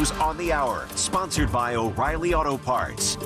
News on the Hour, sponsored by O'Reilly Auto Parts.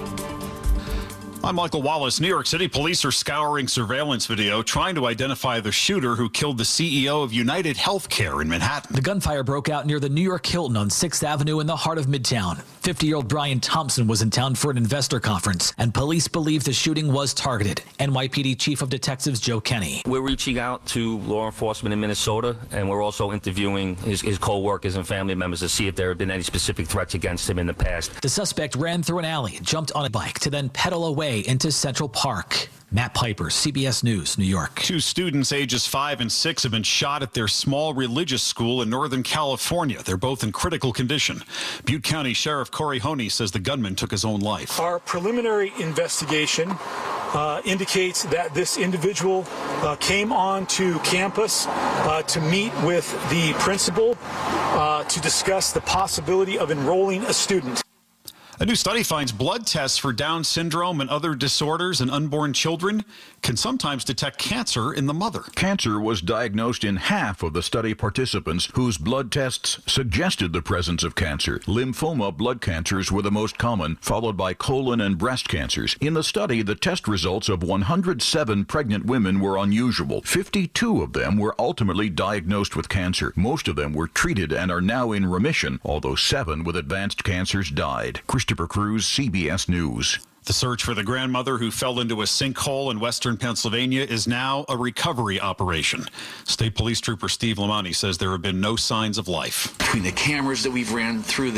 I'm Michael Wallace. New York City police are scouring surveillance video trying to identify the shooter who killed the CEO of United Healthcare in Manhattan. The gunfire broke out near the New York Hilton on 6th Avenue in the heart of Midtown. 50-year-old Brian Thompson was in town for an investor conference, and police believe the shooting was targeted. NYPD Chief of Detectives Joe Kenny. We're reaching out to law enforcement in Minnesota, and we're also interviewing his co-workers and family members to see if there have been any specific threats against him in the past. The suspect ran through an alley, jumped on a bike to then pedal away into Central Park. Matt Piper, CBS News, New York. 2 students ages 5 and 6 have been shot at their small religious school in Northern California. They're both in critical condition. Butte County Sheriff Corey Honey says the gunman took his own life. Our preliminary investigation indicates that this individual came onto campus to meet with the principal to discuss the possibility of enrolling a student. A new study finds blood tests for Down syndrome and other disorders in unborn children can sometimes detect cancer in the mother. Cancer was diagnosed in half of the study participants whose blood tests suggested the presence of cancer. Lymphoma blood cancers were the most common, followed by colon and breast cancers. In the study, the test results of 107 pregnant women were unusual. 52 of them were ultimately diagnosed with cancer. Most of them were treated and are now in remission, although 7 with advanced cancers died. Christopher Cruz, CBS News. The search for the grandmother who fell into a sinkhole in western Pennsylvania is now a recovery operation. State Police Trooper Steve Lamani says there have been no signs of life. Between the cameras that we've ran through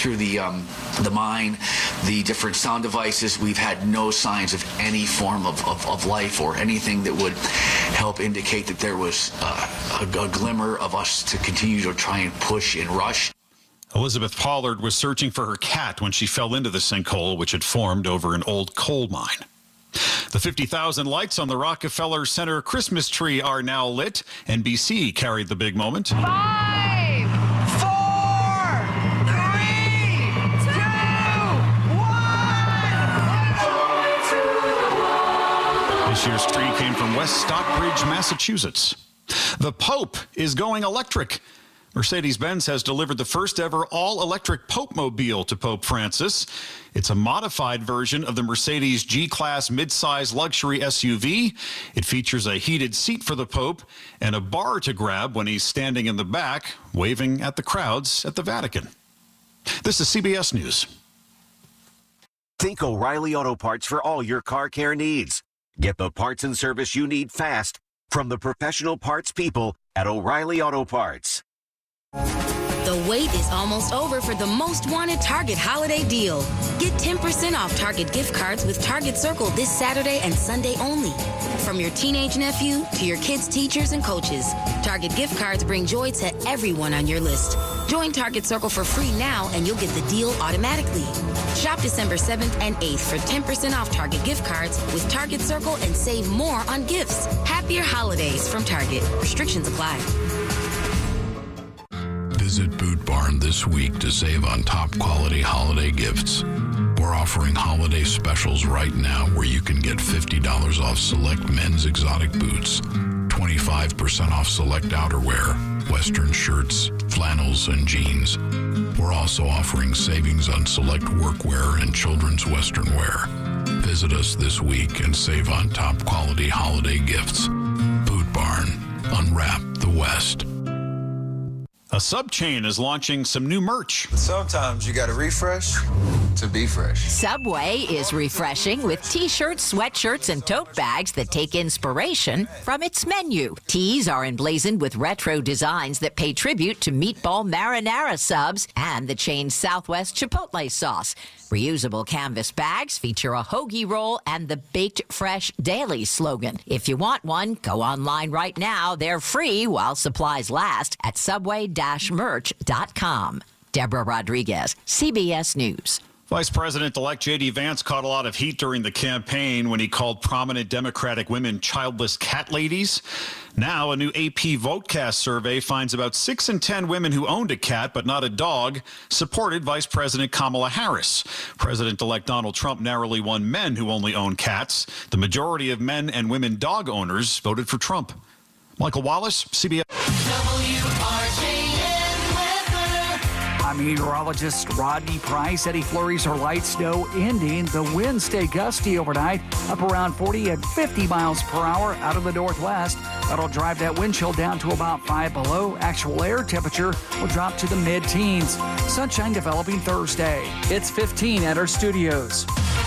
the mine, the different sound devices, we've had no signs of any form of life or anything that would help indicate that there was a glimmer of us to continue to try and push and rush. Elizabeth Pollard was searching for her cat when she fell into the sinkhole, which had formed over an old coal mine. The 50,000 lights on the Rockefeller Center Christmas tree are now lit. NBC carried the big moment. 5, 4, 3, 2, 1. This year's tree came from West Stockbridge, Massachusetts. The Pope is going electric. Mercedes-Benz has delivered the first ever all-electric Pope-mobile to Pope Francis. It's a modified version of the Mercedes G-Class midsize luxury SUV. It features a heated seat for the Pope and a bar to grab when he's standing in the back, waving at the crowds at the Vatican. This is CBS News. Think O'Reilly Auto Parts for all your car care needs. Get the parts and service you need fast from the professional parts people at O'Reilly Auto Parts. The wait is almost over for the most wanted Target holiday deal. Get 10% off Target gift cards with Target Circle this Saturday and Sunday only. From your teenage nephew to your kids' teachers and coaches, Target gift cards bring joy to everyone on your list. Join Target Circle for free now and you'll get the deal automatically. Shop December 7th and 8th for 10% off Target gift cards with Target Circle and save more on gifts. Happier holidays from Target. Restrictions apply. Visit Boot Barn this week to save on top quality holiday gifts. We're offering holiday specials right now where you can get $50 off select men's exotic boots, 25% off select outerwear, Western shirts, flannels, and jeans. We're also offering savings on select workwear and children's Western wear. Visit us this week and save on top quality holiday gifts. Boot Barn. Unwrap the West. A sub chain is launching some new merch. Sometimes you gotta refresh to be fresh. Subway is refreshing with t-shirts, sweatshirts, and tote bags that take inspiration from its menu. Tees are emblazoned with retro designs that pay tribute to meatball marinara subs and the chain's Southwest Chipotle sauce. Reusable canvas bags feature a hoagie roll and the Baked Fresh Daily slogan. If you want one, go online right now. They're free while supplies last at subway-merch.com. Deborah Rodriguez, CBS News. Vice President-elect J.D. Vance caught a lot of heat during the campaign when he called prominent Democratic women childless cat ladies. Now, a new AP Votecast survey finds about 6 in 10 women who owned a cat but not a dog supported Vice President Kamala Harris. President-elect Donald Trump narrowly won men who only own cats. The majority of men and women dog owners voted for Trump. Michael Wallace, CBS. WRJN weather. I'm Meteorologist Rodney Price said flurries or light snow ending. The winds stay gusty overnight, up around 40 and 50 miles per hour out of the northwest. That'll drive that wind chill down to about 5 below. Actual air temperature will drop to the mid-teens. Sunshine developing Thursday. It's 15 at our studios.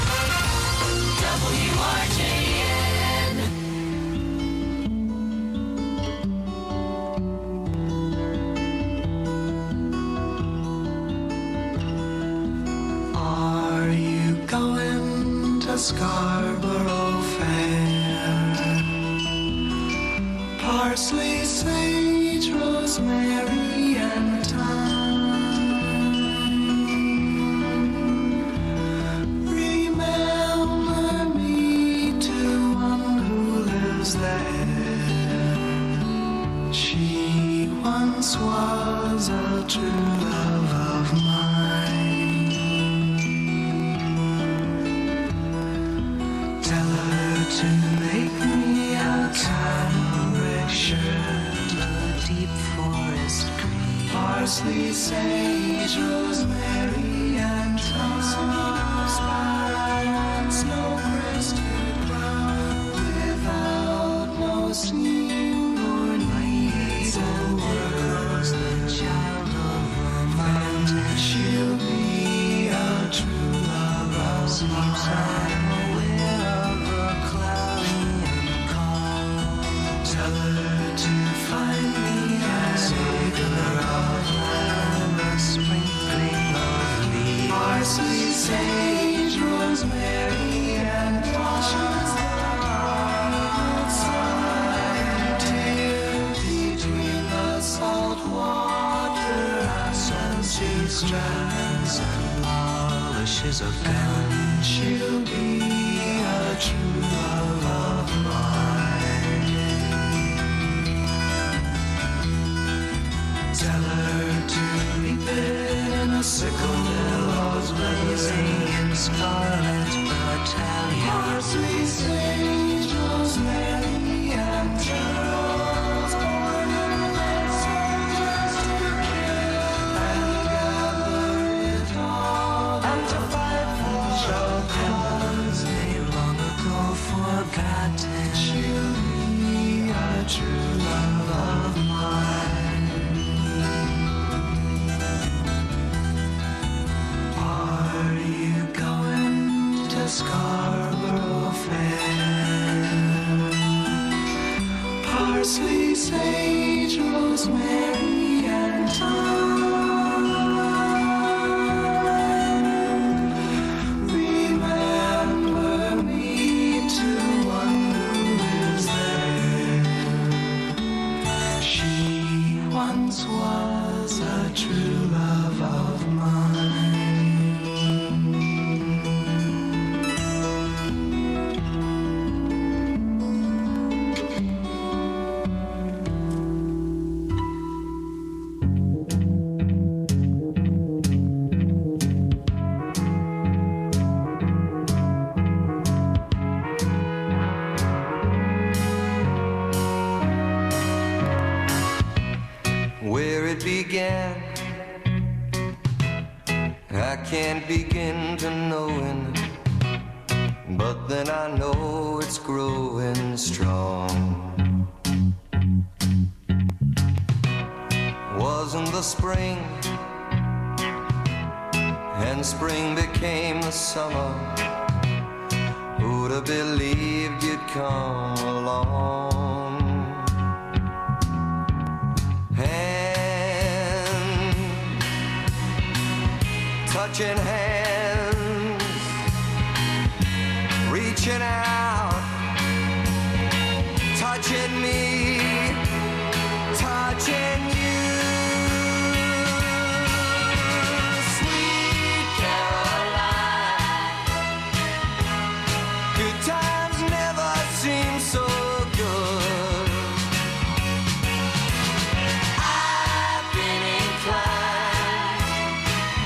Are you going to Scarborough Fair? Parsley, sage, rosemary, and thyme. Remember me to one who lives there. She once was a true love of mine. Tell her to make me a cambric shirt, a deep forest green, parsley, sage, rosemary, and thyme, snow-crested brown, without no seam or needs and words, the child of a mountain. She'll be a true love of mine. Tell her to find me a savor of love, a sprinkling of leaves, parsley, sage, rosemary, and thyme. Between the salt water, assay strands and polishes of gun, she'll be a true love of mine. Tell her to reap it in a sickle, billows blazing in scarlet battalion. Parsley, sage, rosemary, and geraniums, born in the soldiers to kill and gather it all, and to fight for a cause they long ago forgotten. She'll be a true love of mine. Scarborough Fair. Parsley, sage, rosemary, and thyme. Remember me to one who lives there. She once was a true love of mine. Began, I can't begin to knowing, but then I know it's growing strong. Wasn't the spring, and spring became the summer. Who'd have believed you'd come along? Touching hands, reaching out, touching me, touching you. Sweet Caroline, good times never seem so good. I've been inclined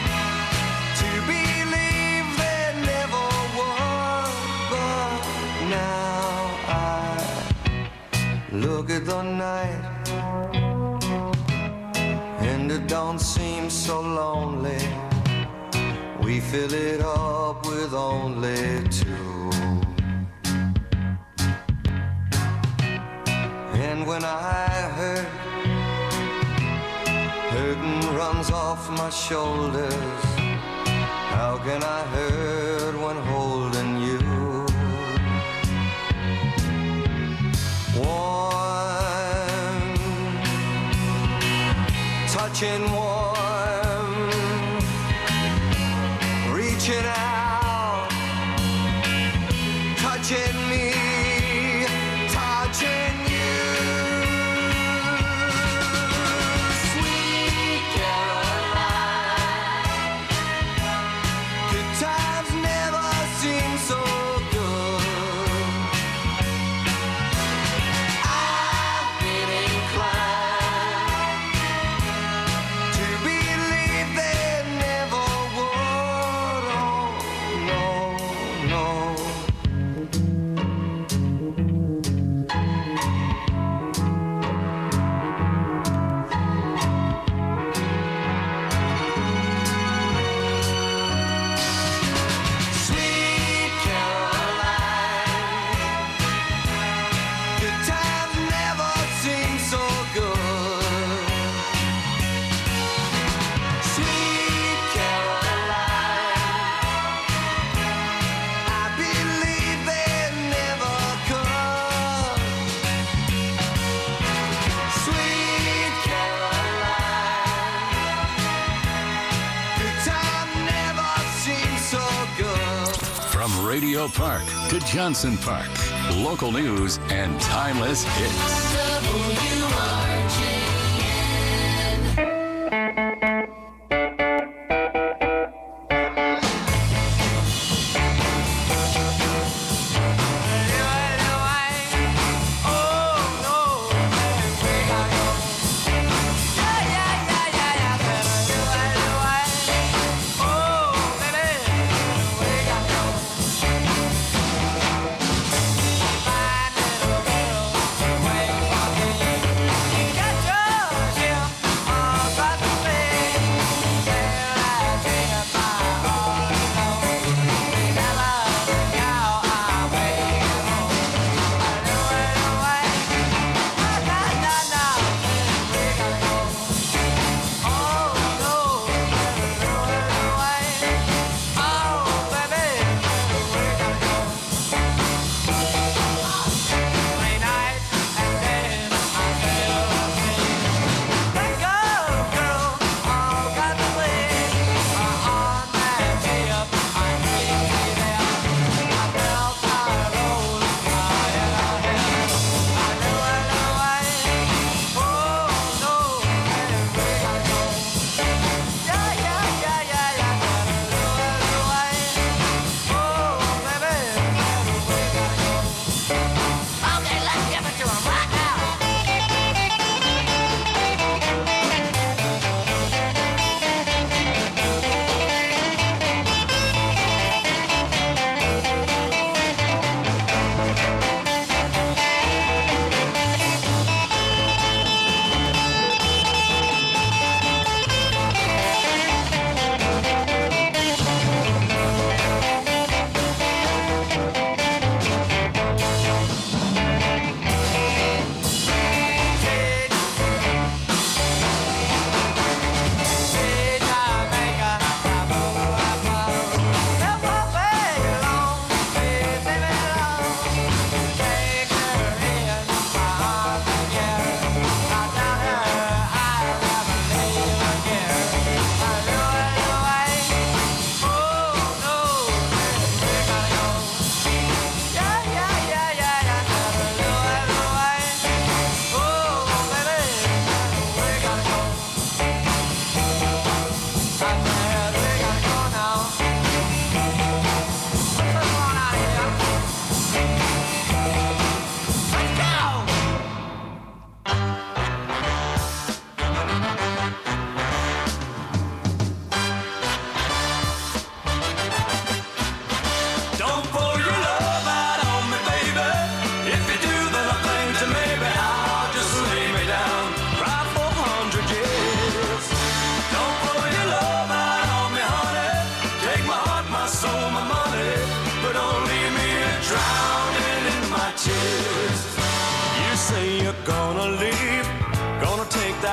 to believe there never was, but we fill it up with only two. And when I hurt, hurting runs off my shoulders. How can I hurt when holding you? Warm, touching warm, reaching out, touching me, touching you. Sweet Caroline, good times never seem so good. I've been inclined to believe they never would. Oh, no, no. Sweet Caroline, good times never seem so good. Sweet Caroline, I believe they never could. Sweet Caroline, good times never seem so good. From Radio Park to Johnson Park, local news and timeless hits.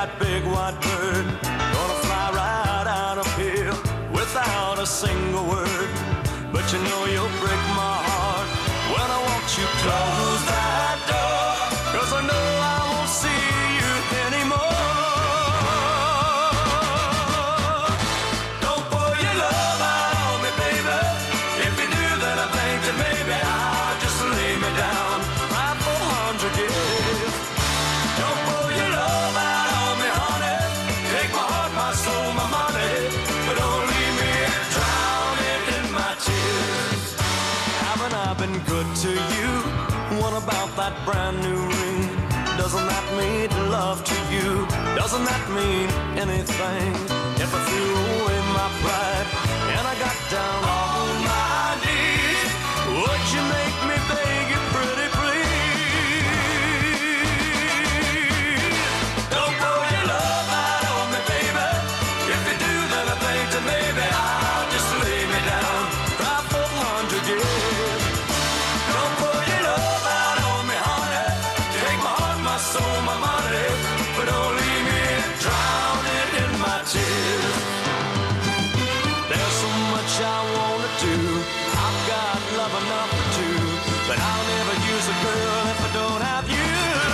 that big white bird. Gonna fly right out of here without a single word. But you know you'll break my heart when I watch you close that door. 'Cause I know I won't see you anymore. Don't pour your love out on me, baby. If you do, then I think that maybe I'll just lay me down right for 100 years. Don't pour your love out on me, honey. Take my heart, my soul, my money, but don't leave me drowning in my tears. Haven't I been good to you? What about that brand new ring? Doesn't that mean love to you? Doesn't that mean anything? If I threw away my pride and I got down on my knees, would you make me beg you pretty please? Don't pour your love out on me, baby. If you do, then I think that maybe I'll just lay me down, cry for 100 years. Don't pour your love out on me, honey. Take my heart, my soul, my money, but don't leave me drowning in my tears. There's so much I wanna do. I've got love enough for two, but I'll never use a girl if I don't have you.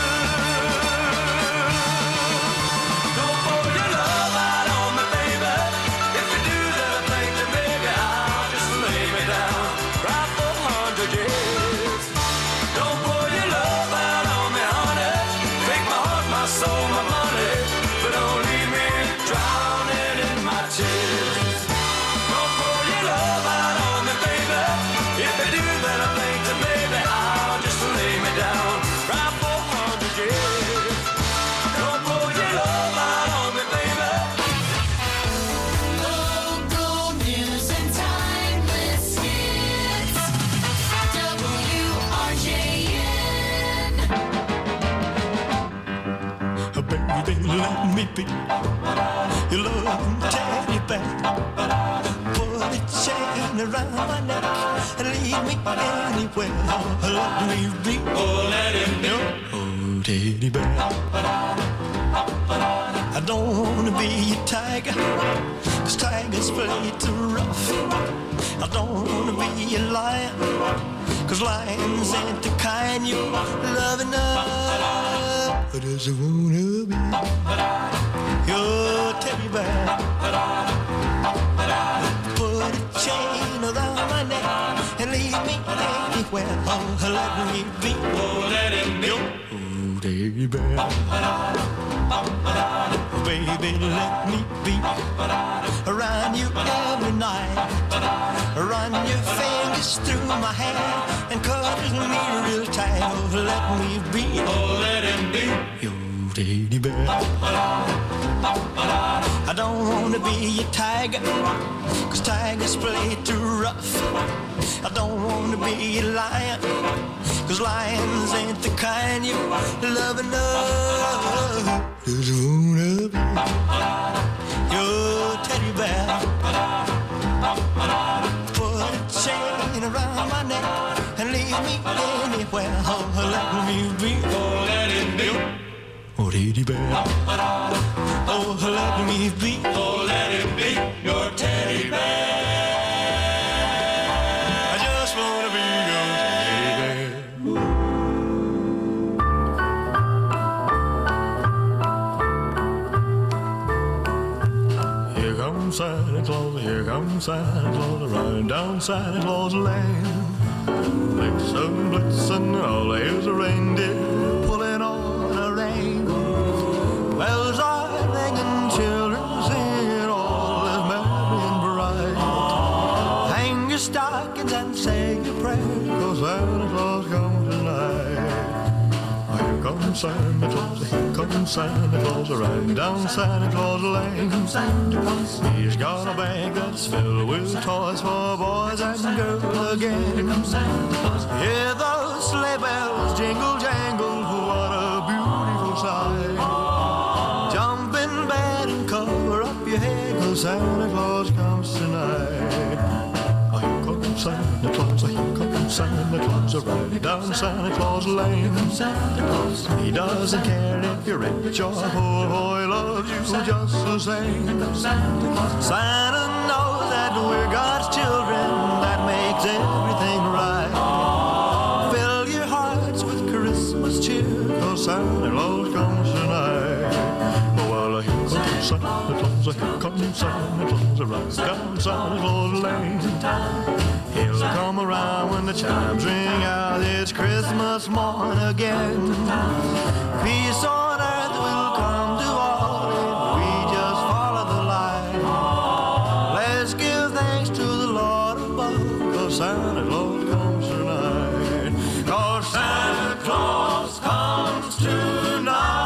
Don't pour your love out on me, baby. If you do, then I think that maybe I'll just lay me down, cry for 100 years. Don't pour your love out on me, honey. Take my heart, my soul, my money, but don't leave me drowning in my tears. Don't pour your love out on me, baby. If you do, then I think that maybe I'll just lay me down, cry for 100 years. Don't pour your love out on me, baby. Local news and timeless hits. WRJN. Baby, let me be your loving teddy bear. Put a chain around my neck and lead me anywhere. Let me be, oh, let him be, oh, teddy bear. I don't wanna be a tiger, 'cause tigers play too rough. I don't wanna be a lion, 'cause lions ain't the kind you love enough. I just wanna be your teddy bear. Put a chain around my neck and lead me anywhere. Oh, let me be, oh, let him be, oh, teddy bear. Baby, let me be around you every night. Run your fingers through my hair and cuddle me real tight. Oh, let me be, oh, let him be your teddy bear. I don't wanna be a tiger, 'cause tigers play too rough. I don't wanna be a lion, 'cause lions ain't the kind you love enough. Just wanna be your teddy bear. Put a chain around my neck and leave me anywhere. Oh, let me be, oh, let it be, oh, teddy bear. Oh, let me be, oh, let it be your teddy bear. I just wanna be your teddy bear. Here comes Santa Claus, here comes Santa Claus, riding down Santa Claus Lane. Blitzen, blitzen, all here's a reindeer pulling on a rein. Bells are ringing, children singing, all is merry and bright. Hang your stockings and say your prayers, 'cause Santa Claus comes tonight. Here comes Santa Claus, here comes Santa Claus, riding down Santa Claus Lane. He's got a bag that's filled with toys for boys and girls again. Hear those sleigh bells jingle jangle, what a beautiful sight. Jump in bed and cover up your head, 'cause Santa Claus comes tonight. Here comes Santa Claus, here comes Santa Claus, riding down comes Santa Claus lane. He doesn't care if you're rich or poor, he loves you just the same. Santa knows that we're God's children, that makes everything right. Fill your hearts with Christmas cheer, 'cause Santa Claus comes tonight. Well, here comes Santa Claus, here comes Santa Claus, around comes Santa Claus lane. He'll come around when the chimes ring out, it's Christmas morn again. Peace on earth will come to all if we just follow the light. Let's give thanks to the Lord above, 'cause Santa Claus comes tonight. 'Cause Santa Claus comes tonight.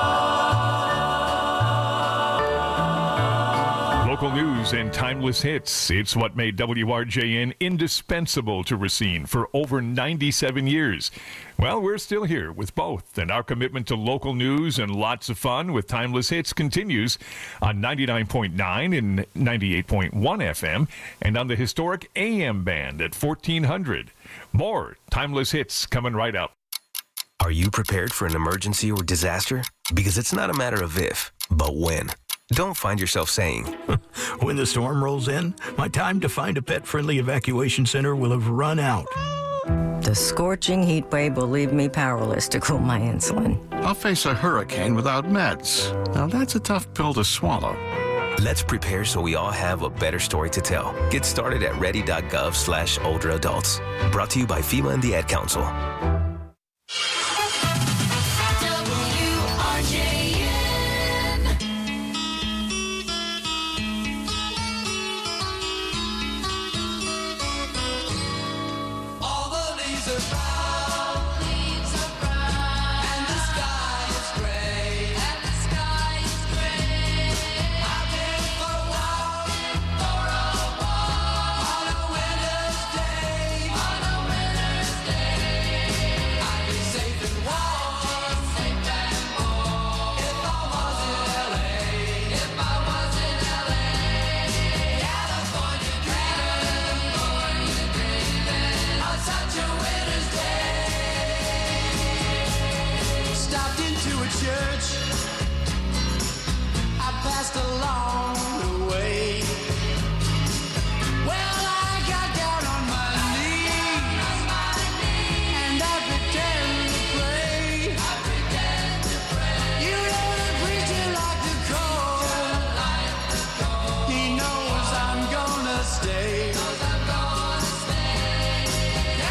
Local news and timeless hits. It's what made WRJN indispensable to Racine for over 97 years. Well, we're still here with both, and our commitment to local news and lots of fun with timeless hits continues on 99.9 and 98.1 FM and on the historic AM band at 1400. More timeless hits coming right up. Are you prepared for an emergency or disaster? Because it's not a matter of if, but when. Don't find yourself saying, when the storm rolls in, my time to find a pet-friendly evacuation center will have run out. The scorching heat wave will leave me powerless to cool my insulin. I'll face a hurricane without meds. Now that's a tough pill to swallow. Let's prepare so we all have a better story to tell. Get started at ready.gov/older adults. Brought to you by FEMA and the Ad Council.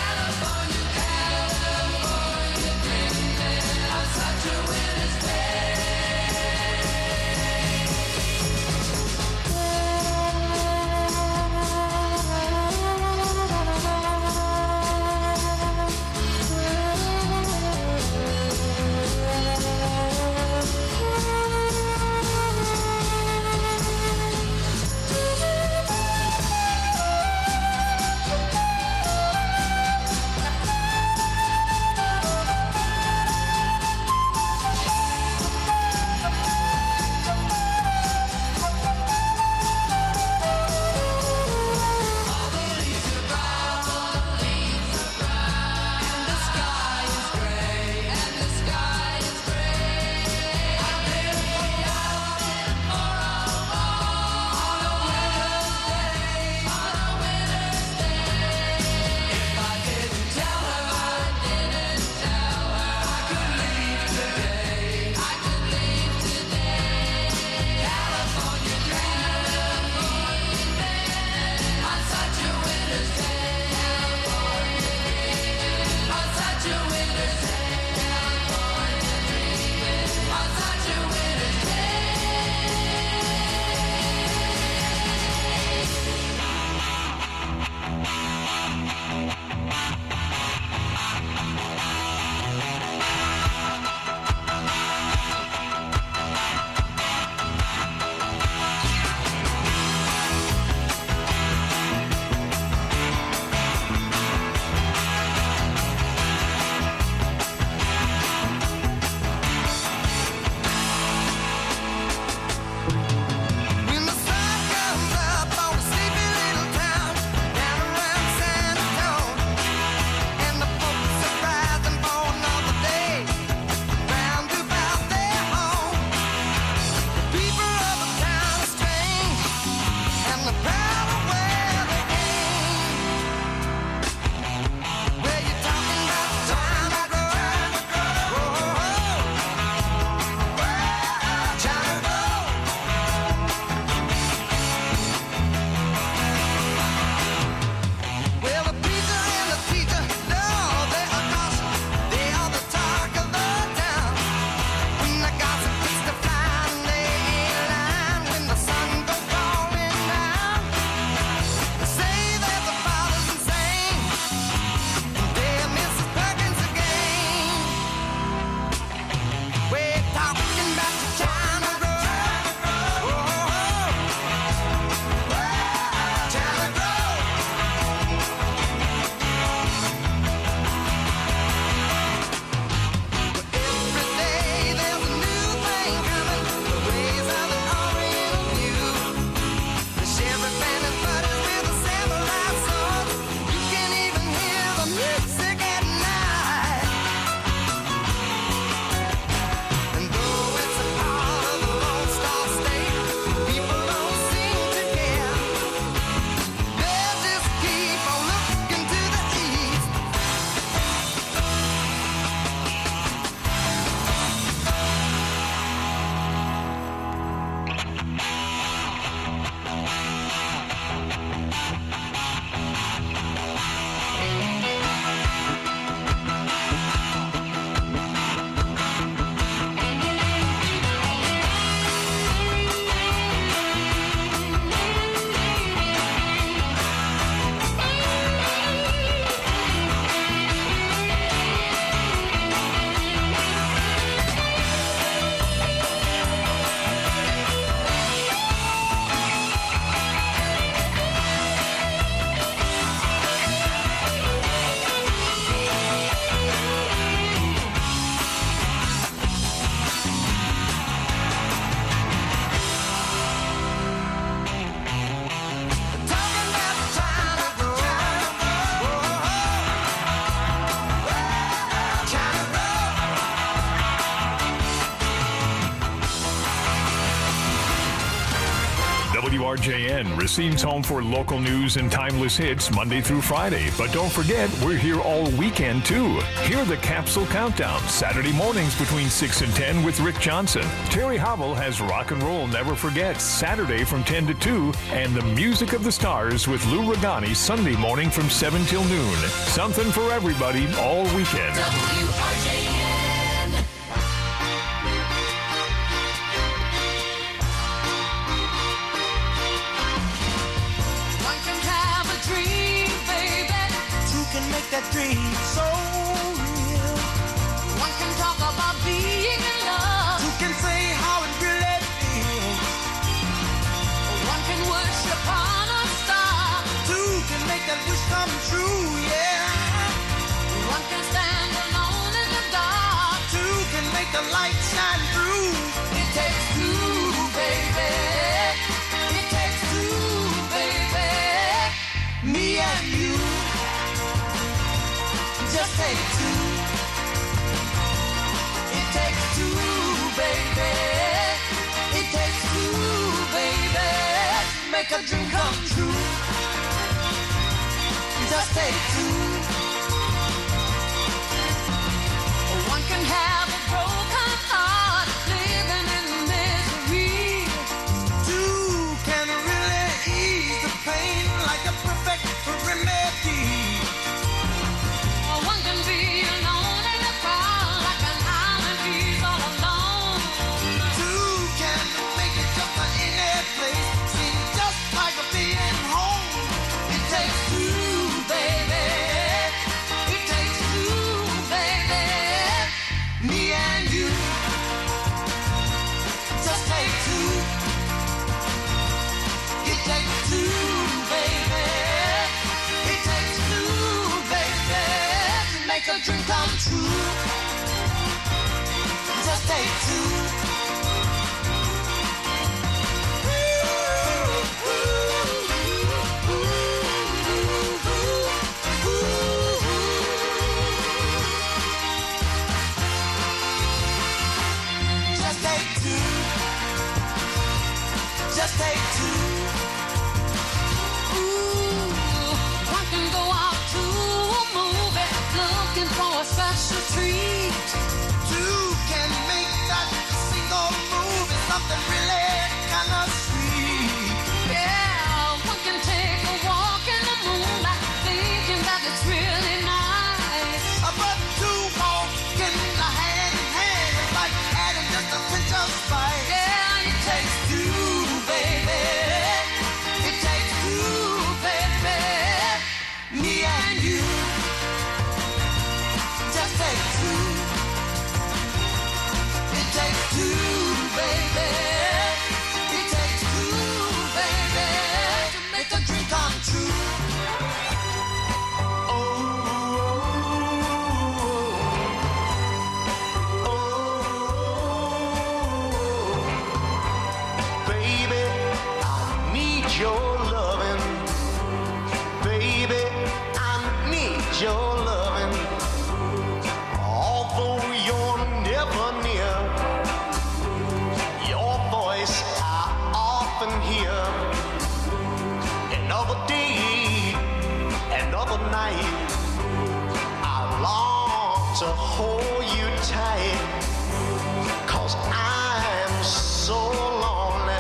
California, dreaming of such a winter's day. WRJN, Racine's home for local news and timeless hits Monday through Friday. But don't forget, we're here all weekend, too. Hear the Capsule Countdown, Saturday mornings between 6 and 10 with Rick Johnson. Terry Hobble has Rock and Roll Never Forget, Saturday from 10 to 2, and the Music of the Stars with Lou Regani, Sunday morning from 7 till noon. Something for everybody all weekend. WRJN. Make that dream so real. One can talk about being in love. Two can say how it really feels. One can wish upon a star. Two can make that wish come true, yeah. One can stand alone in the dark. Two can make the light shine through. It takes two, baby. It takes two, baby. Me and you. Just take two. It takes two, baby. It takes two, baby. Make a dream come true. Just take two. One can have a broken heart, living in misery. Two can really ease the pain like a perfect remedy. One can be alone in a crowd like an island he's all alone. Two can make it just like any place, seem just like a being home. It takes two, baby. It takes two, baby. Me and you. Just take two. It takes two, baby. It takes two, baby. Make a dream come true. Just take two. Just take two. Just take two. One can go out to a movie looking for a special treat. Two can make that single movie something really kind of sweet. Yeah, one can take a walk in the moonlight thinking that it's really nice. But two walking hand in hand is like adding just a pinch of spice. Yeah, it takes two, baby. It takes two, baby. Me and you. Just take two. It takes two, baby. It takes two, baby, to make a dream come true. Baby, I need your loving. Baby, I need your loving. Although you're never near, your voice I often hear. Another day, another night, I long to hold you tight. 'Cause I'm so lonely.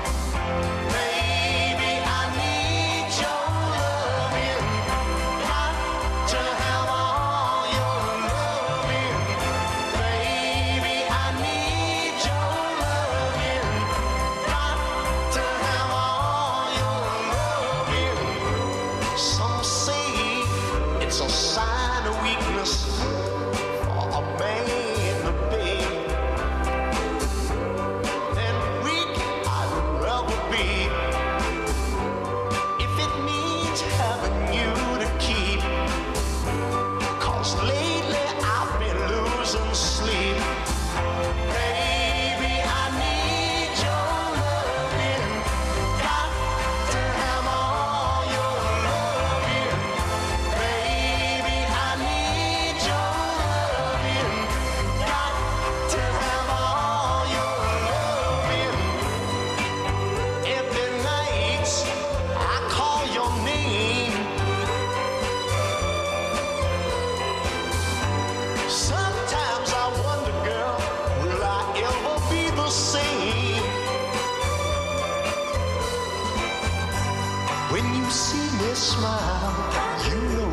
Baby, I need your loving. Got to have all your loving. Baby, I need your loving. Got to have all your loving. Some say it's a sign of weakness for a man to beg. smile, you know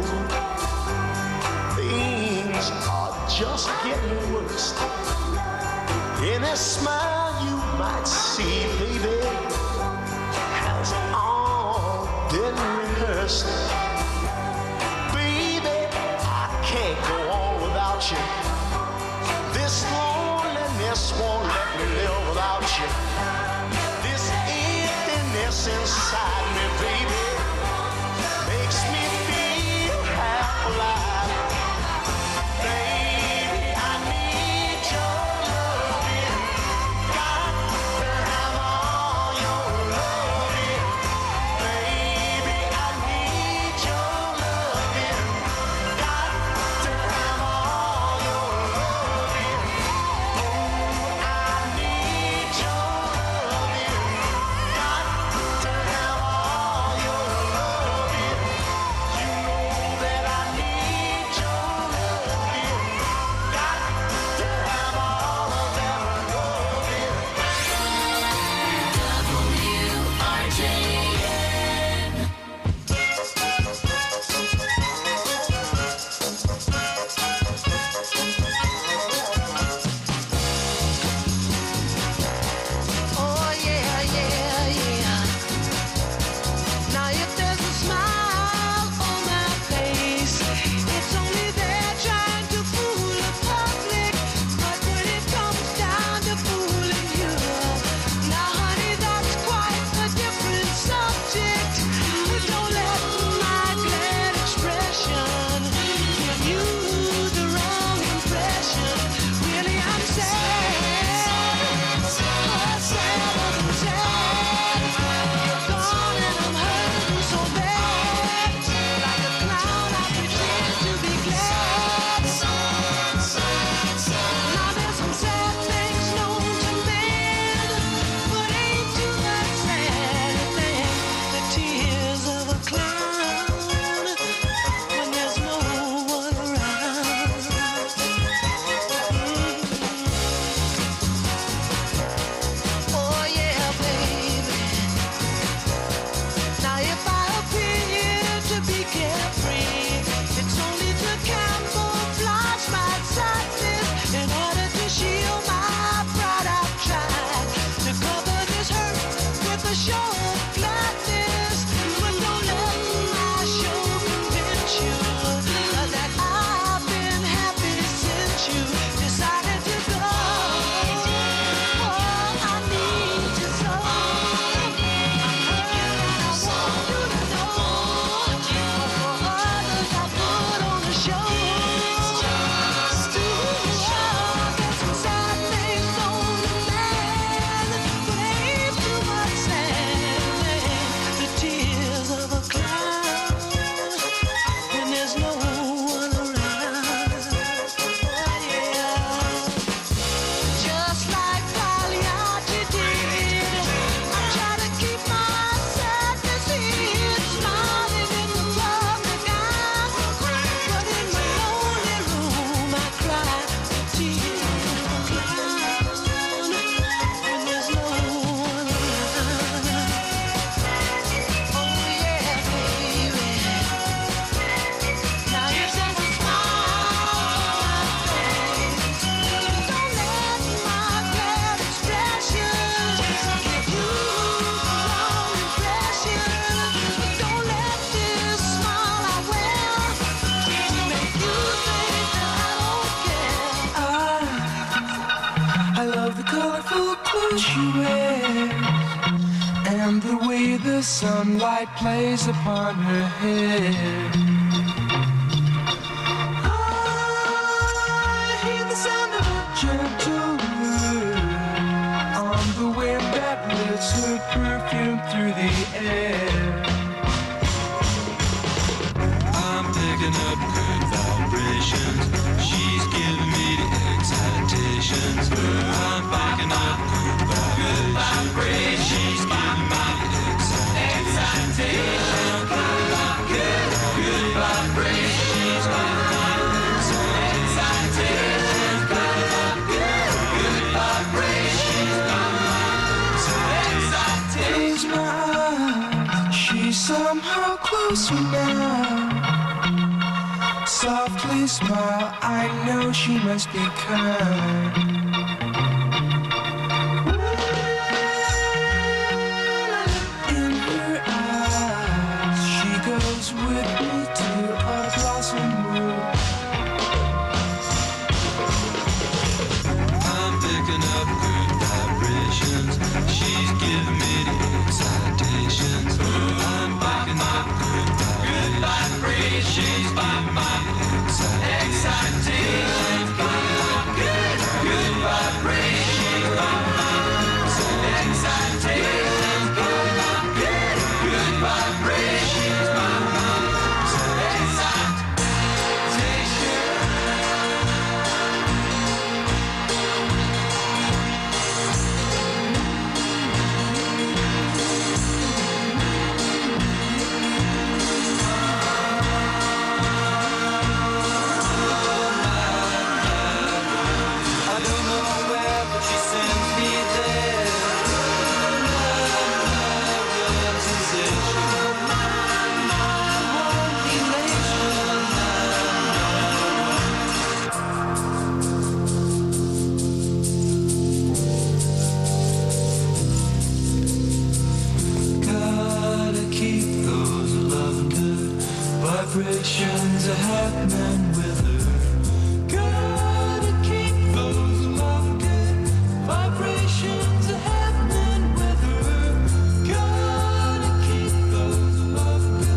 things are just getting worse. Any smile you might see, baby, has all been rehearsed. Baby, I can't go on without you. This loneliness won't let me live without you. This emptiness inside me, baby, makes me feel half alive. Baby, I need your loving. Got to have all your loving. Baby, I need your loving. Got to have all your loving. Oh, I need your loving. Got to have all your loving. You know that I need your loving. Got to have all of that loving. Oh yeah, yeah, yeah. Now if there's a smile on my face, it's only there trying to fool the public. But when it comes down to fooling you, now honey, that's quite a different subject. Don't let my glad expression give you the wrong impression. Really, I'm sad. Oh yeah, baby. Now if I appear to be carefree, it's only to camouflage my sadness. In order to shield my pride, I've tried to cover this hurt with a show of gladness. But don't let my show convince you that I've been happy since you decided to go. Oh, I need you so. Just like Pagliacci did, I try to keep my sadness hid, smiling in the public eye. But in my lonely room, I cry tears of a clown when there's no one around. Oh yeah, baby. Now you send a smile on my face. Don't let my glad expression give you the wrong impression. Don't let this smile I wear make you think that I don't care. I love the colorful clothes she wears and the way the sunlight plays upon her hair. I hear the sound of a gentle word on the wind that lifts her perfume through the air. I'm picking up good vibrations. She's giving me the excitations. I'm picking up good vibrations. She's giving me the excitations. Good vibrations. She's giving me the excitations. Good vibrations. Close my eyes. She somehow closes closer now. Softly smile, I know she must be kind. In her eyes, she goes with me to a blossom wood. I'm picking up good vibrations. She's giving me the excitations. I'm picking up good vibrations. She's giving me excitations. Good vibrations. Excitations. Good vibrations. Gotta keep those lavender vibrations happening with her. Gotta keep those lavender vibrations happening with her. Gotta keep those lavender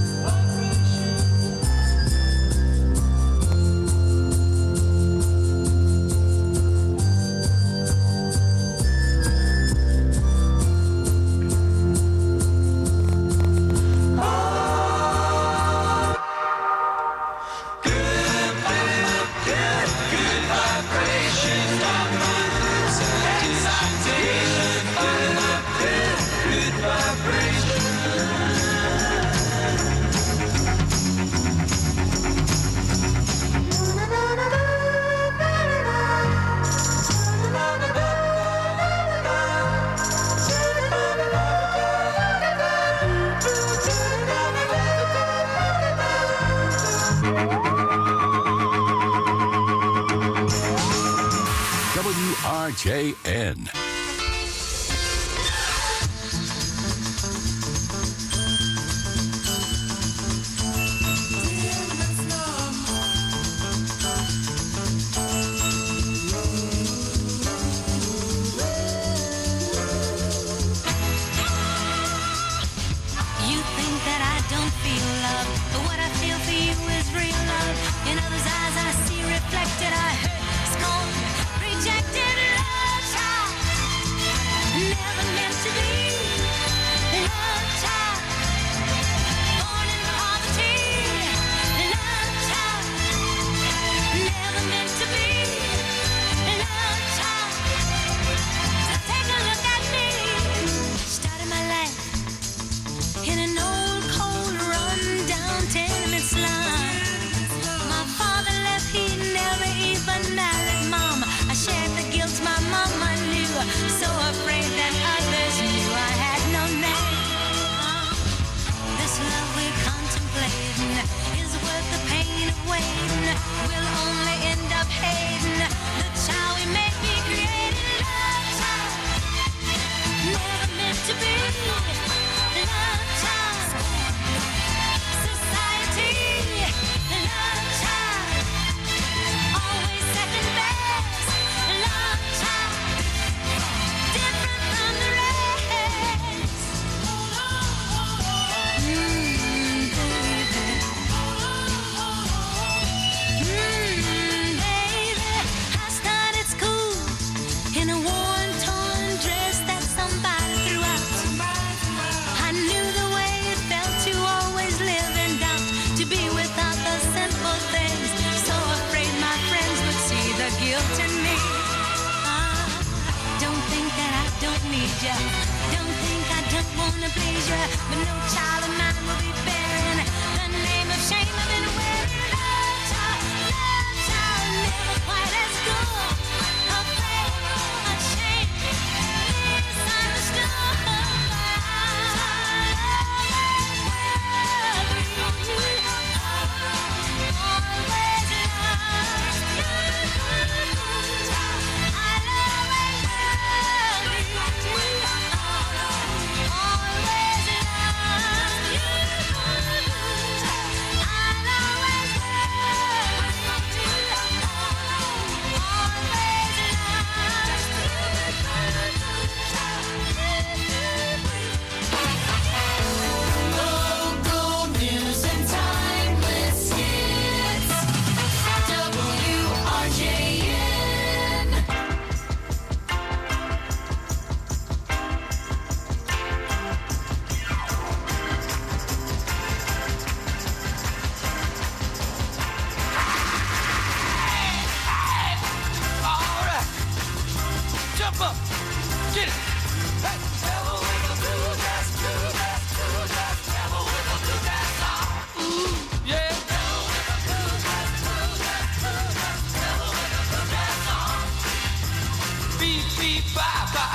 WRJN. You think that I don't feel love, but what I feel for you is real love. In others' eyes I see reflected, I hurt, scorned, rejected, love child.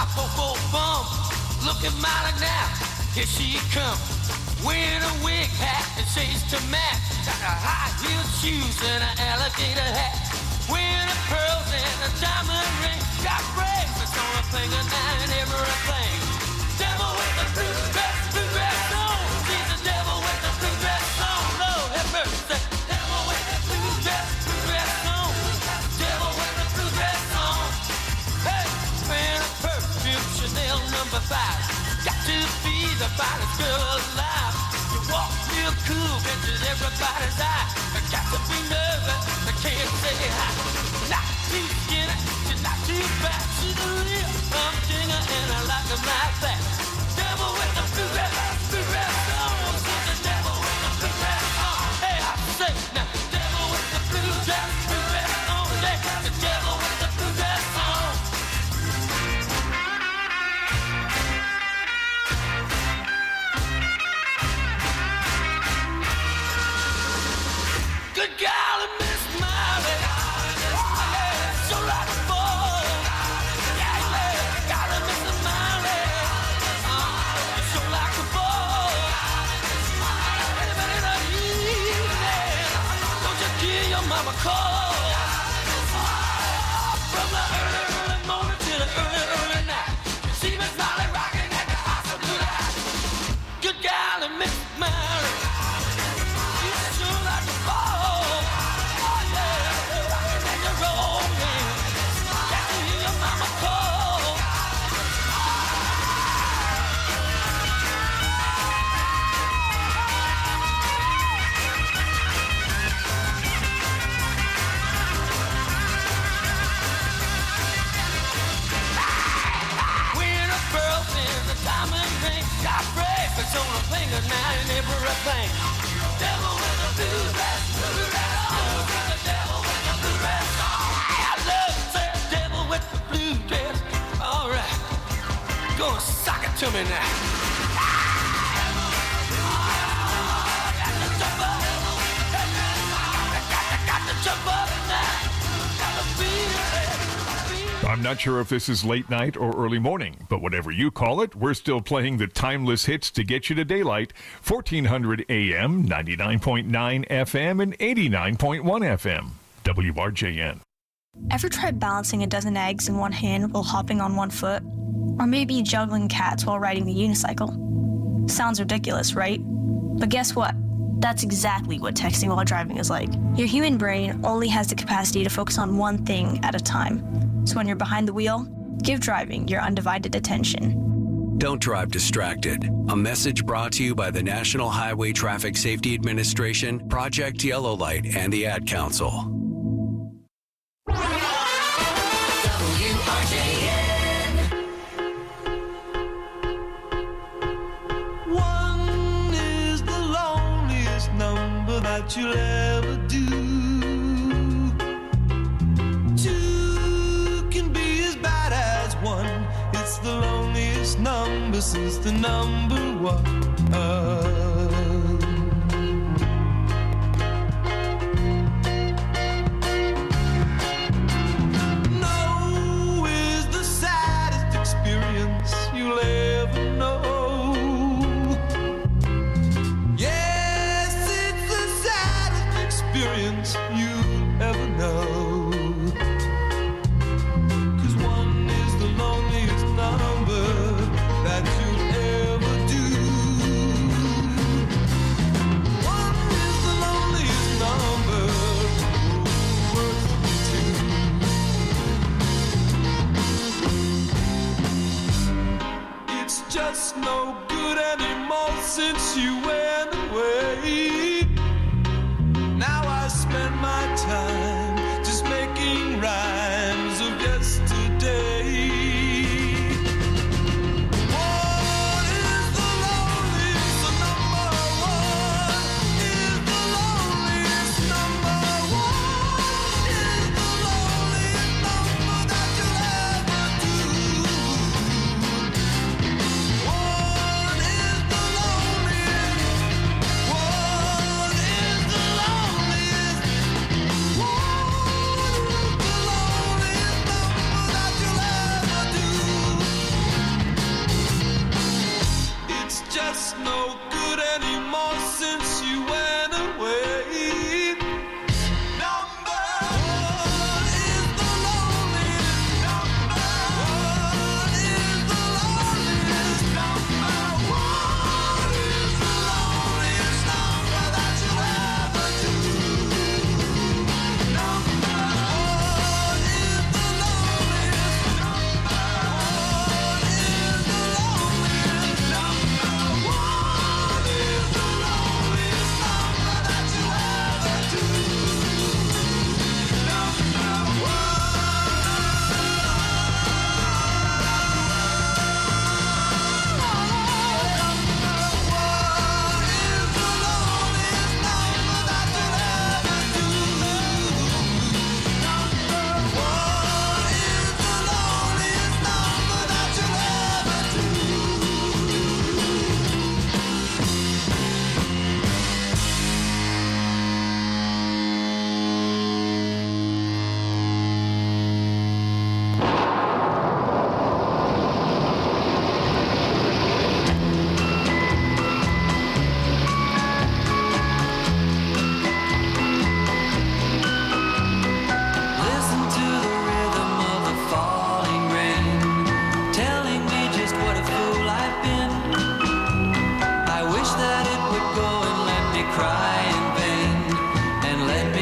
Popo bum, looking mighty now. Here she comes, wearing a wig hat and shades to match. Got a high-heeled shoes and an alligator hat. Wearing a pearls and a diamond ring. Got bracelets on her finger now and everything. Devil with the blue dress on. She's the devil with the blue dress on. Lord have mercy. Devil with the blue dress on. Devil with the blue dress on. Hey, wearing a perfume Chanel number 5. Got to be the finest girl alive. You walk real cool, catches everybody's eye. I got to be nervous, I can't say hi. Not too skinny, she's not too fat. She's a real humdinger and I like them like that. Devil with the blue dress on. She's the devil with the blue dress on. Hey, I say now, devil with the blue dress on. Yeah, the devil with the blue dress on. Good golly, Miss Molly. Yeah, so like a ball. Yeah, golly, Miss Molly. So like a ball. Anybody in the evening, don't you give your mama a call. From the early morning to the early night. See Miss Molly rocking at the house tonight. Good golly, Miss Molly. You sure like a ball. On a finger now and everything. Devil with a blue dress on. The devil with the blue dress on. I love that devil with the blue dress. All right, gonna sock it to me now. Got to jump up now. Got to feel it. I'm not sure if this is late night or early morning, but whatever you call it, we're still playing the timeless hits to get you to daylight. 1400 AM, 99.9 FM, and 89.1 FM. WRJN. Ever tried balancing a dozen eggs in one hand while hopping on one foot? Or maybe juggling cats while riding a unicycle? Sounds ridiculous, right? But guess what? That's exactly what texting while driving is like. Your human brain only has the capacity to focus on one thing at a time. So when you're behind the wheel, give driving your undivided attention. Don't drive distracted. A message brought to you by the National Highway Traffic Safety Administration, Project Yellow Light, and the Ad Council. One is the loneliest number that you'll ever do. Two can be as bad as one. It's the loneliest number since the number one. Just no good anymore since you went away. Now I spend my time just making rhymes of yesterday. What is the loneliest number? One is the loneliest number. One is the loneliest number that you'll ever do. One is the loneliest. One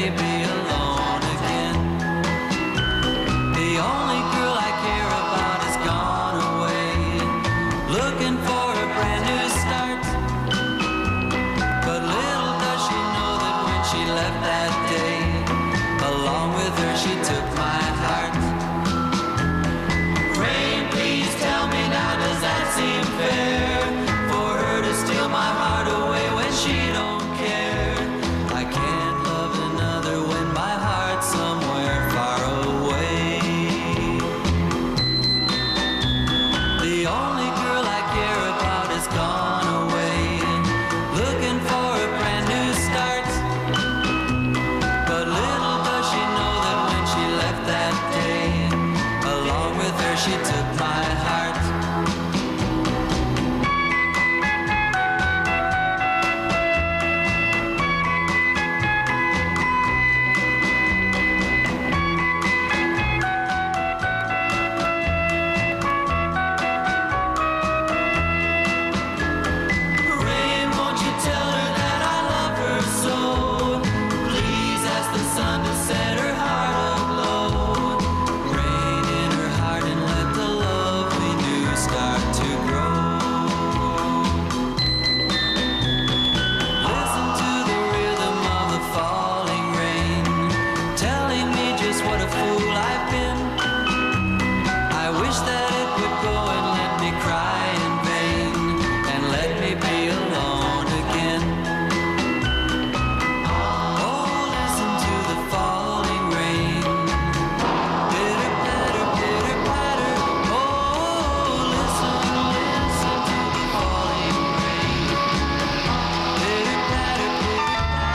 me be alone again. The only girl I care about has gone away, looking for a brand new start. But little does she know that when she left that day, along with her she took my heart. Rain, please tell me now, does that seem fair? For her to steal my heart away when she don't care. I can't love another when my heart's somewhere far away. The only girl I care about has gone away, looking for a brand new start. But little does she know that when she left that day, along with her she took my heart. Rain, won't you tell her that I love her so? Please ask the sun to set her heart aglow. Rain in her heart and let the love we knew start to grow. Listen to the rhythm of the falling rain, telling me just what a fool I've been. I wish that it would go and let me cry in vain, and let me be alone again. Oh, listen to the falling rain. Pitter patter, pitter patter. Oh, listen, listen to the falling rain. Pitter patter, pitter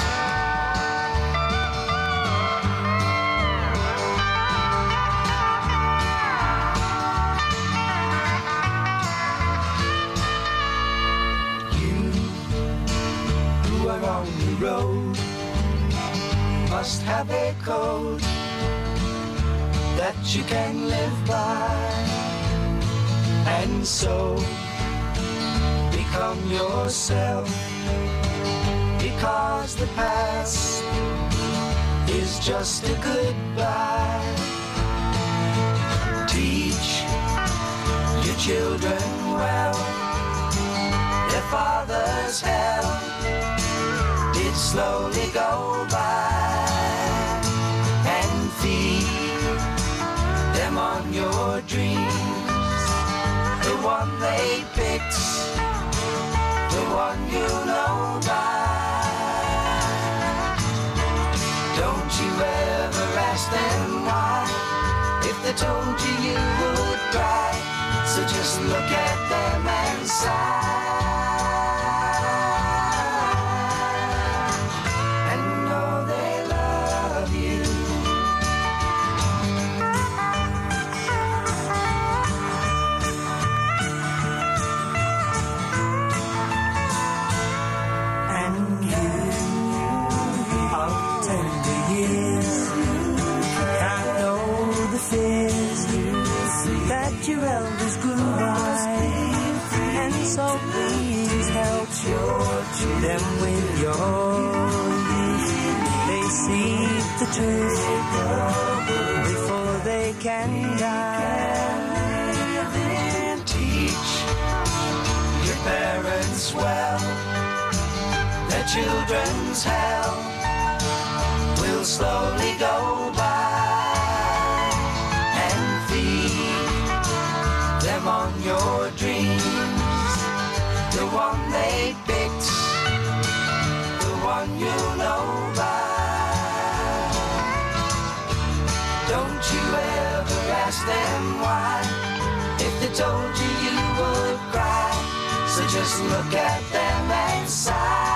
Who are on the road must have a code that you can live by, and so become yourself, because the past is just a goodbye. Teach your children well, their father's hell did slowly go by, and feed them on your dreams, the one they picked, the one you know by. Don't you ever ask them why, if they told you you would cry, so just look at them and sigh. Your elders grew by, and so please help them with your youth. They see the truth before they can die. Teach your parents well, their children's hell will slowly go by, on your dreams, the one they picked, the one you know by. Don't you ever ask them why, if they told you you would cry, so just look at them and sigh.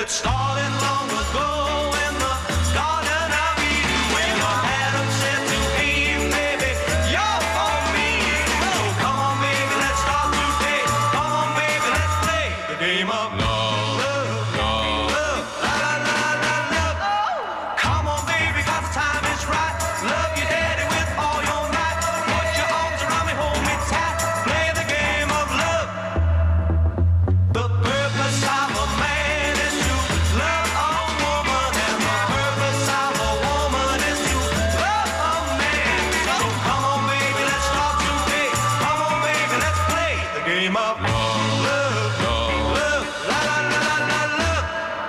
it started long ago in the Garden of Eden when Adam said to Eve, baby, you're for me. So come on, baby, let's start today. Come on, baby, let's play the game of love. Love, la la la la love. Come on, baby, 'cause the time is right. Love your daddy with all your might. Put your arms around me, hold me tight. Play the game of love. The purpose of a man is to love a woman, and the purpose of a woman is to love a man. So come on, baby, let's start today. Come on, baby, let's play the game of love. Love, la la la la la love.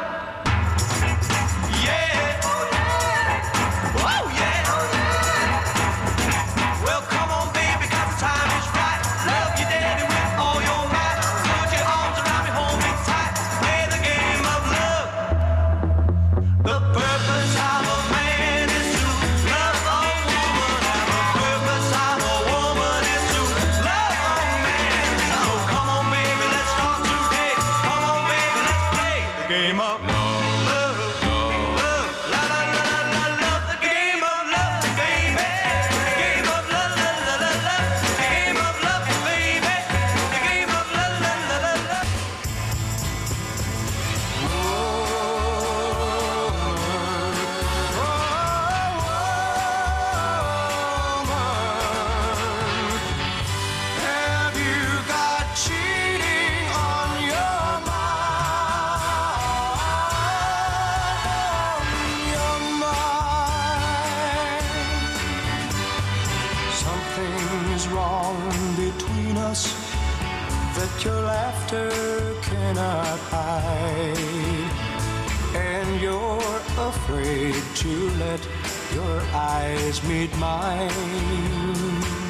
Yeah. Oh yeah. Well, come on, baby, 'cause the time is right. Love your daddy with all your might. Put your arms around me, hold me tight. Play the game of love. The purpose of a man is to love a woman, and the purpose of a woman is to love a man. So come on, baby, let's start today. Come on, baby, let's play the game of love. Love, la la la la la love. The game of love, baby. The game of love, la la la la. The game of love, baby. The game of love, la la la la. Have you got cheating on your mind? Something's wrong between us that your laughter cannot hide, and you're afraid to let your eyes meet mine.